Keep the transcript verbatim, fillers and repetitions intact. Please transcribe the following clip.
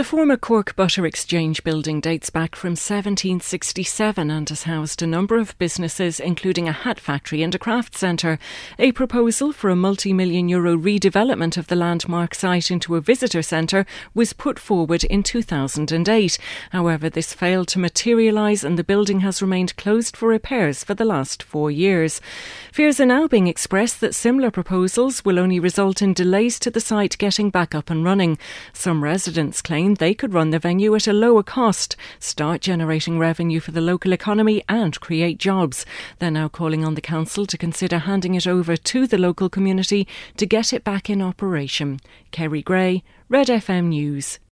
The former Cork Butter Exchange building dates back from seventeen sixty-seven and has housed a number of businesses, including a hat factory and a craft centre. A proposal for a multi-million euro redevelopment of the landmark site into a visitor centre was put forward in two thousand eight. However, this failed to materialise and the building has remained closed for repairs for the last four years. Fears are now being expressed that similar proposals will only result in delays to the site getting back up and running. Some residents claim they could run the venue at a lower cost, start generating revenue for the local economy and create jobs. They're now calling on the council to consider handing it over to the local community to get it back in operation. Kerry Gray, Red F M News.